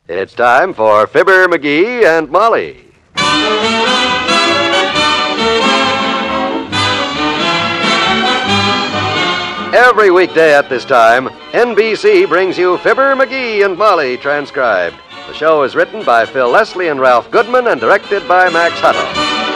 It's time for Fibber, McGee, and Molly. Every weekday at this time, NBC brings you Fibber, McGee, and Molly transcribed. The show is written by Phil Leslie and Ralph Goodman and directed by Max Hutto.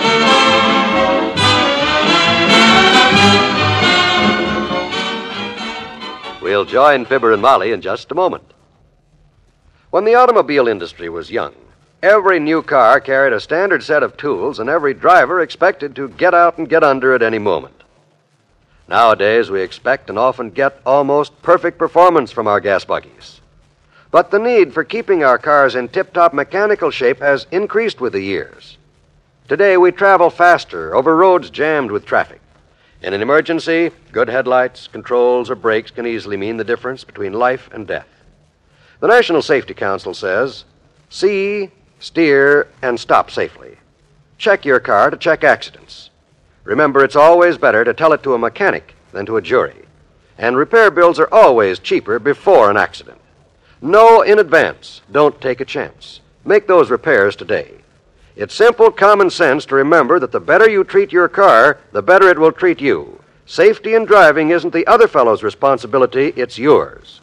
We'll join Fibber and Molly in just a moment. When the automobile industry was young, every new car carried a standard set of tools, and every driver expected to get out and get under at any moment. Nowadays, we expect and often get almost perfect performance from our gas buggies. But the need for keeping our cars in tip-top mechanical shape has increased with the years. Today, we travel faster over roads jammed with traffic. In an emergency, good headlights, controls, or brakes can easily mean the difference between life and death. The National Safety Council says, see, steer, and stop safely. Check your car to check accidents. Remember, it's always better to tell it to a mechanic than to a jury. And repair bills are always cheaper before an accident. Know in advance. Don't take a chance. Make those repairs today. It's simple common sense to remember that the better you treat your car, the better it will treat you. Safety in driving isn't the other fellow's responsibility, it's yours.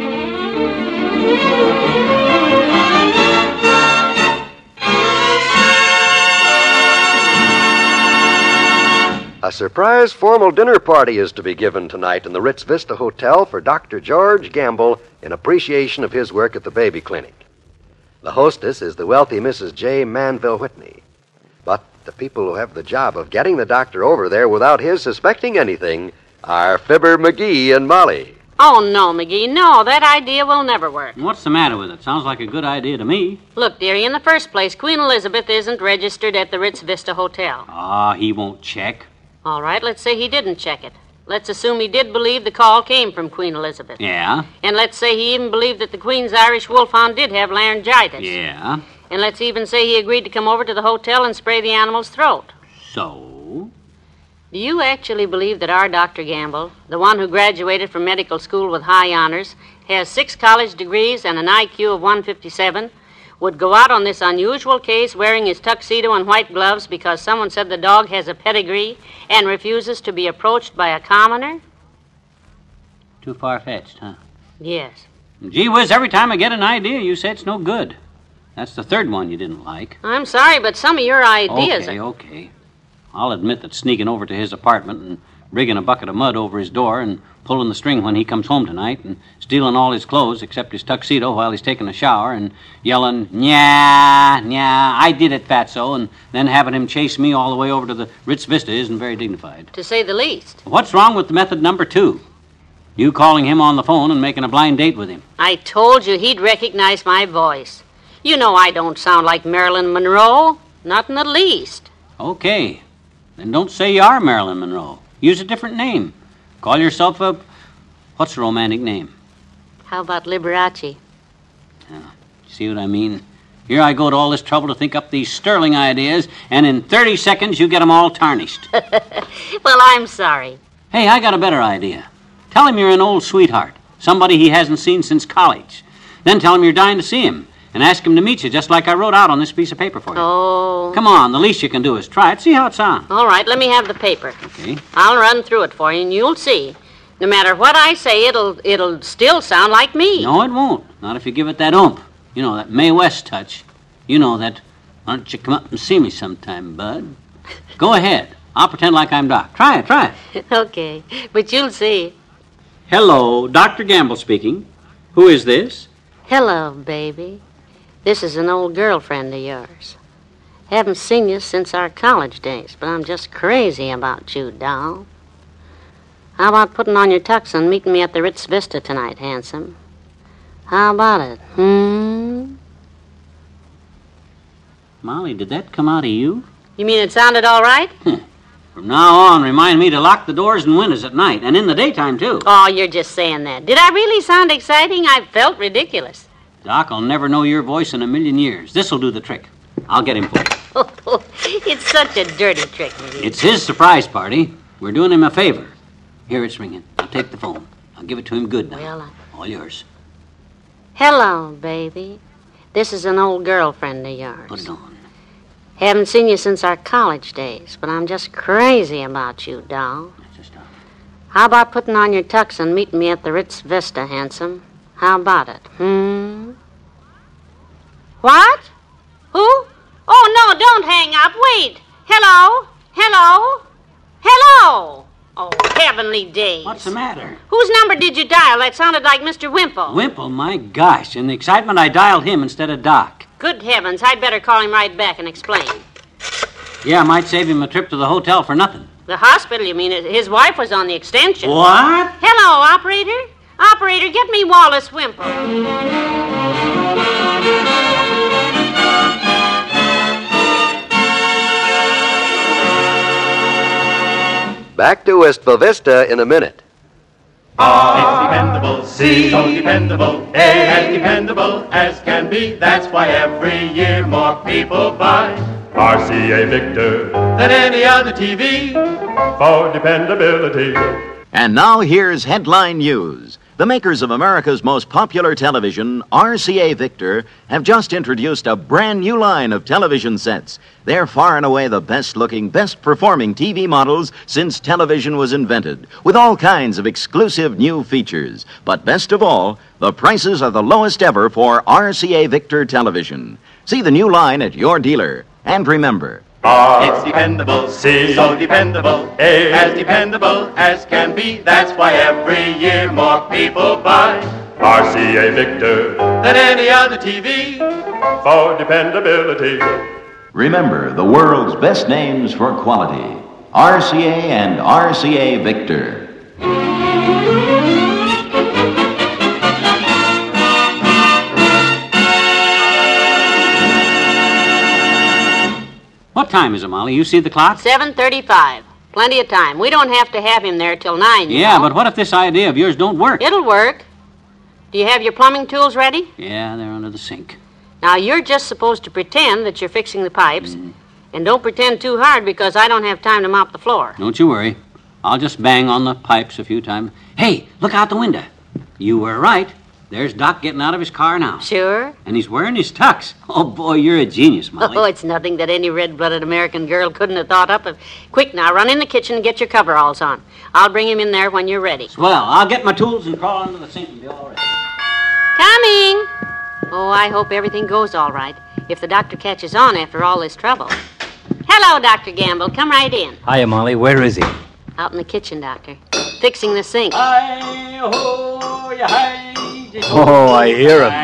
A surprise formal dinner party is to be given tonight in the Ritz Vista Hotel for Dr. George Gamble in appreciation of his work at the baby clinic. The hostess is the wealthy Mrs. J. Manville Whitney. But the people who have the job of getting the doctor over there without his suspecting anything are Fibber, McGee, and Molly. Oh, no, McGee, no, that idea will never work. What's the matter with it? Sounds like a good idea to me. Look, dearie, in the first place, Queen Elizabeth isn't registered at the Ritz Vista Hotel. He won't check. All right, let's say he didn't check it. Let's assume he did believe the call came from Queen Elizabeth. Yeah? And let's say he even believed that the Queen's Irish Wolfhound did have laryngitis. Yeah? And let's even say he agreed to come over to the hotel and spray the animal's throat. So? Do you actually believe that our Dr. Gamble, the one who graduated from medical school with high honors, has 6 college degrees and an IQ of 157, would go out on this unusual case wearing his tuxedo and white gloves because someone said the dog has a pedigree and refuses to be approached by a commoner? Too far-fetched, huh? Yes. Gee whiz, every time I get an idea, you say it's no good. That's the third one you didn't like. I'm sorry, but some of your ideas... Okay. I'll admit that sneaking over to his apartment and rigging a bucket of mud over his door and pulling the string when he comes home tonight and stealing all his clothes except his tuxedo while he's taking a shower and yelling, "Nya, nya, I did it, fatso," and then having him chase me all the way over to the Ritz Vista isn't very dignified. To say the least. What's wrong with the method number 2? You calling him on the phone and making a blind date with him. I told you he'd recognize my voice. You know I don't sound like Marilyn Monroe. Not in the least. Okay. Then don't say you are Marilyn Monroe. Use a different name. Call yourself what's a romantic name? How about Liberace? See what I mean? Here I go to all this trouble to think up these sterling ideas, and in 30 seconds you get them all tarnished. Well, I'm sorry. Hey, I got a better idea. Tell him you're an old sweetheart, somebody he hasn't seen since college. Then tell him you're dying to see him, and ask him to meet you just like I wrote out on this piece of paper for you. Oh. Come on, the least you can do is try it. See how it sounds. All right, let me have the paper. Okay. I'll run through it for you, and you'll see. No matter what I say, it'll still sound like me. No, it won't. Not if you give it that oomph. You know, that Mae West touch. You know that. Why don't you come up and see me sometime, bud? Go ahead. I'll pretend like I'm Doc. Try it. Okay, but you'll see. Hello, Dr. Gamble speaking. Who is this? Hello, baby. This is an old girlfriend of yours. Haven't seen you since our college days, but I'm just crazy about you, doll. How about putting on your tux and meeting me at the Ritz Vista tonight, handsome? How about it, Molly, did that come out of you? You mean it sounded all right? From now on, remind me to lock the doors and windows at night, and in the daytime, too. Oh, you're just saying that. Did I really sound exciting? I felt ridiculous. Doc, I'll never know your voice in a million years. This'll do the trick. I'll get him for you. Oh, it's such a dirty trick, McGee. It's his surprise party. We're doing him a favor. Here, it's ringing. I'll take the phone. I'll give it to him good now. Well, All yours. Hello, baby. This is an old girlfriend of yours. Put it on. Haven't seen you since our college days, but I'm just crazy about you, doll. That's the stuff. How about putting on your tux and meeting me at the Ritz Vista, handsome? How about it? What? Who? Oh, no, don't hang up. Wait. Hello? Hello? Hello? Oh, heavenly days. What's the matter? Whose number did you dial? That sounded like Mr. Wimple. Wimple, my gosh. In the excitement, I dialed him instead of Doc. Good heavens, I'd better call him right back and explain. Yeah, might save him a trip to the hotel for nothing. The hospital, you mean? His wife was on the extension. What? Hello, operator. Operator, get me Wallace Wimple. Back to Wistful Vista in a minute. It's dependable, C, so dependable, A, as dependable as can be. That's why every year more people buy RCA Victor than any other TV for dependability. And now here's headline news. The makers of America's most popular television, RCA Victor, have just introduced a brand new line of television sets. They're far and away the best-looking, best-performing TV models since television was invented, with all kinds of exclusive new features. But best of all, the prices are the lowest ever for RCA Victor television. See the new line at your dealer. And remember, It's dependable, C, so dependable, A, as dependable as can be. That's why every year more people buy RCA Victor than any other TV for dependability. remember the world's best names for quality. RCA and RCA Victor. What time is it, Molly? You see the clock? 7:35. Plenty of time. We don't have to have him there till 9, you Yeah, know. but what if this idea of yours don't work? It'll work. Do you have your plumbing tools ready? Yeah, they're under the sink. Now, you're just supposed to pretend that you're fixing the pipes. And don't pretend too hard because I don't have time to mop the floor. Don't you worry. I'll just bang on the pipes a few times. Hey, look out the window. You were right. There's Doc getting out of his car now. Sure? And he's wearing his tux. Oh, boy, you're a genius, Molly. Oh, it's nothing that any red-blooded American girl couldn't have thought up of. Quick now, run in the kitchen and get your coveralls on. I'll bring him in there when you're ready. Well, I'll get my tools and crawl under the sink and be all right. Coming! Oh, I hope everything goes all right. If the doctor catches on after all this trouble. Hello, Dr. Gamble. Come right in. Hiya, Molly. Where is he? Out in the kitchen, Doctor. Fixing the sink. Oh, I hear him.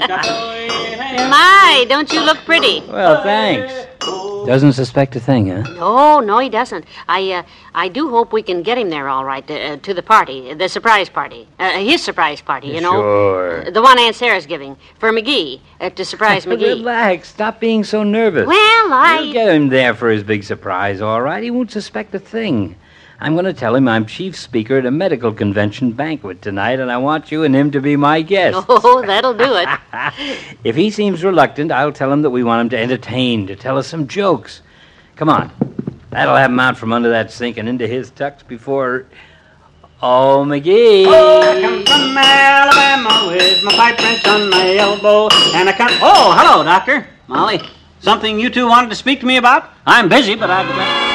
My, don't you look pretty? Well, thanks. Doesn't suspect a thing, huh? No, he doesn't. I do hope we can get him there all right to the party, the surprise party. His surprise party, you know. Sure. The one Aunt Sarah's giving for McGee, to surprise McGee. Relax. Stop being so nervous. Well, You'll get him there for his big surprise, all right? He won't suspect a thing. I'm going to tell him I'm chief speaker at a medical convention banquet tonight, and I want you and him to be my guests. Oh, that'll do it. If he seems reluctant, I'll tell him that we want him to entertain, to tell us some jokes. Come on. That'll have him out from under that sink and into his tux before... Oh, McGee! I come from Alabama with my pipe wrench on my elbow, and I come... Oh, hello, Doctor. Molly, something you two wanted to speak to me about? I'm busy, but I've...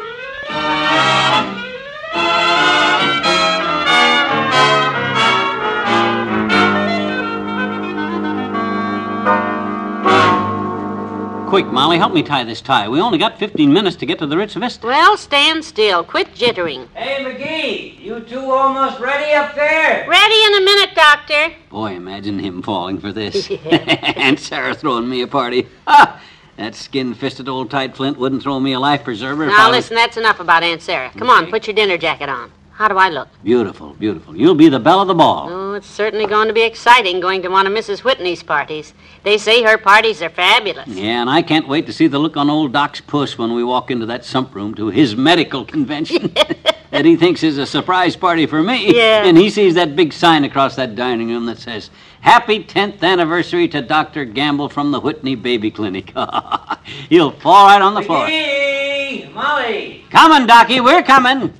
Quick, Molly, help me tie this tie. We only got 15 minutes to get to the Ritz Vista. Well, stand still. Quit jittering. Hey, McGee! You two almost ready up there? Ready in a minute, Doctor. Boy, imagine him falling for this. Aunt Sarah throwing me a party. Ah, that skin-fisted old tight flint wouldn't throw me a life preserver. Now, listen, that's enough about Aunt Sarah. Come on, put your dinner jacket on. How do I look? Beautiful, beautiful. You'll be the belle of the ball. Oh, it's certainly going to be exciting going to one of Mrs. Whitney's parties. They say her parties are fabulous. Yeah, and I can't wait to see the look on old Doc's puss when we walk into that sump room to his medical convention that he thinks is a surprise party for me. Yeah. And he sees that big sign across that dining room that says, Happy 10th anniversary to Dr. Gamble from the Whitney Baby Clinic. He'll fall right on the floor. McGee! Molly! Coming, Docky, we're coming.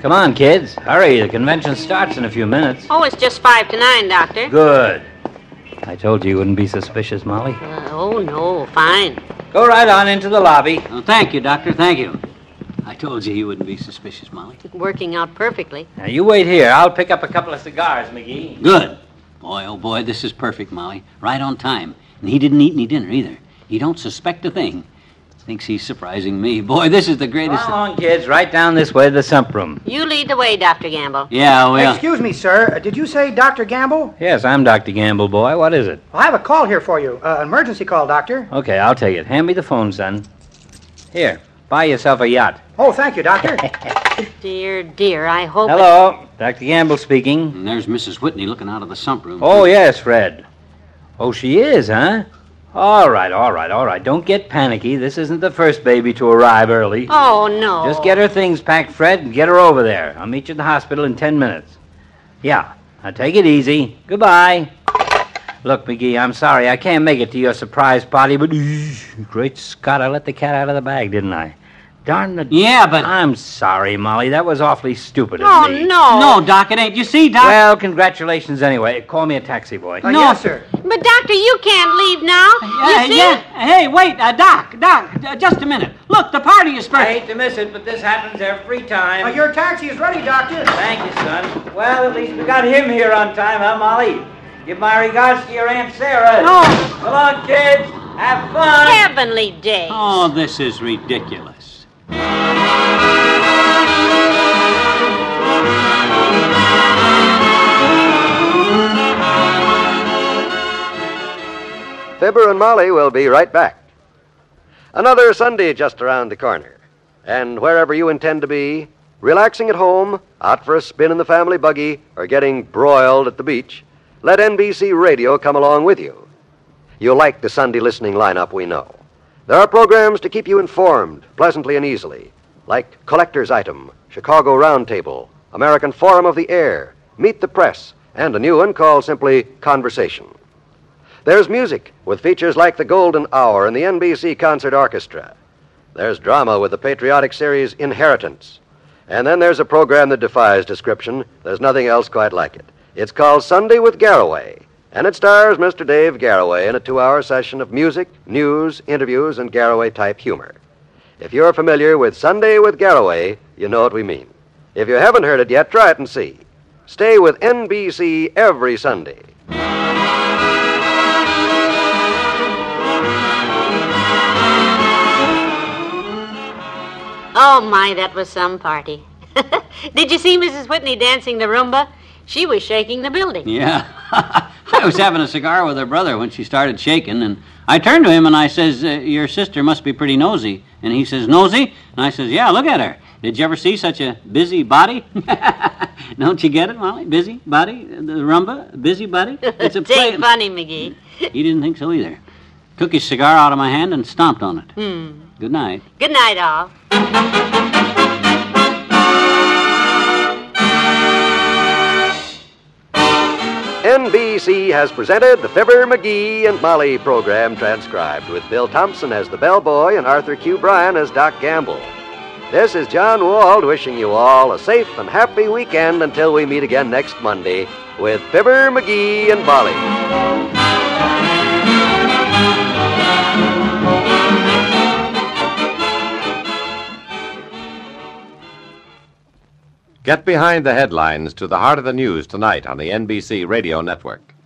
Come on, kids. Hurry, the convention starts in a few minutes. Oh, it's just 5 to 9, Doctor. Good. I told you you wouldn't be suspicious, Molly. Oh, no, fine. Go right on into the lobby. Oh, thank you, Doctor, thank you. I told you wouldn't be suspicious, Molly. Working out perfectly. Now, you wait here. I'll pick up a couple of cigars, McGee. Good. Boy, oh boy, this is perfect, Molly. Right on time. And he didn't eat any dinner either. He don't suspect a thing. Thinks he's surprising me. Boy, this is the greatest... Come on, kids. Right down this way to the sump room. You lead the way, Dr. Gamble. Yeah, well... Excuse me, sir. Did you say Dr. Gamble? Yes, I'm Dr. Gamble, boy. What is it? I have a call here for you. An emergency call, Doctor. Okay, I'll take it. Hand me the phone, son. Here, buy yourself a yacht. Oh, thank you, Doctor. Dear, dear, I hope... Hello, Dr. Gamble speaking. And there's Mrs. Whitney looking out of the sump room. Oh, yes, Fred. Oh, she is, huh? All right. Don't get panicky. This isn't the first baby to arrive early. Oh, no. Just get her things packed, Fred, and get her over there. I'll meet you at the hospital in 10 minutes. Yeah, now take it easy. Goodbye. Look, McGee, I'm sorry. I can't make it to your surprise party, but... Great Scott, I let the cat out of the bag, didn't I? Darn the... Yeah, but... I'm sorry, Molly. That was awfully stupid of Oh, me. no. No, Doc, it ain't. You see, Doc... Well, congratulations anyway. Call me a taxi, boy. No. Yes, sir. But, Doctor, you can't leave now. You see? Yeah. Hey, wait, Doc, just a minute. Look, the party is I first. hate to miss it, but this happens every time. Your taxi is ready, Doctor. Thank you, son. Well, at least we got him here on time, huh, Molly? Give my regards to your Aunt Sarah. No. Come on, kids. Have fun. Heavenly days. Oh, this is ridiculous. Fibber and Molly will be right back. Another Sunday just around the corner. And wherever you intend to be, relaxing at home, out for a spin in the family buggy, or getting broiled at the beach, let NBC Radio come along with you. You'll like the Sunday listening lineup, we know. There are programs to keep you informed, pleasantly and easily, like Collector's Item, Chicago Roundtable, American Forum of the Air, Meet the Press, and a new one called simply Conversation. There's music with features like The Golden Hour and the NBC Concert Orchestra. There's drama with the patriotic series Inheritance. And then there's a program that defies description. There's nothing else quite like it. It's called Sunday with Garraway, and it stars Mr. Dave Garraway in a 2-hour session of music, news, interviews, and Garraway-type humor. If you're familiar with Sunday with Garraway, you know what we mean. If you haven't heard it yet, try it and see. Stay with NBC every Sunday. Oh, my, that was some party. Did you see Mrs. Whitney dancing the Roomba? She was shaking the building. Yeah. I was having a cigar with her brother when she started shaking, and I turned to him and I says, your sister must be pretty nosy. And he says, nosy? And I says, yeah, look at her. Did you ever see such a busy body? Don't you get it, Molly? Busy body? The rumba? Busy body? It's a play. Take funny, McGee. He didn't think so either. Took his cigar out of my hand and stomped on it. Good night. Good night, all. NBC has presented the Fibber, McGee, and Molly program transcribed with Bill Thompson as the bellboy and Arthur Q. Bryan as Doc Gamble. This is John Wald wishing you all a safe and happy weekend until we meet again next Monday with Fibber, McGee, and Molly. Get behind the headlines to the heart of the news tonight on the NBC Radio Network.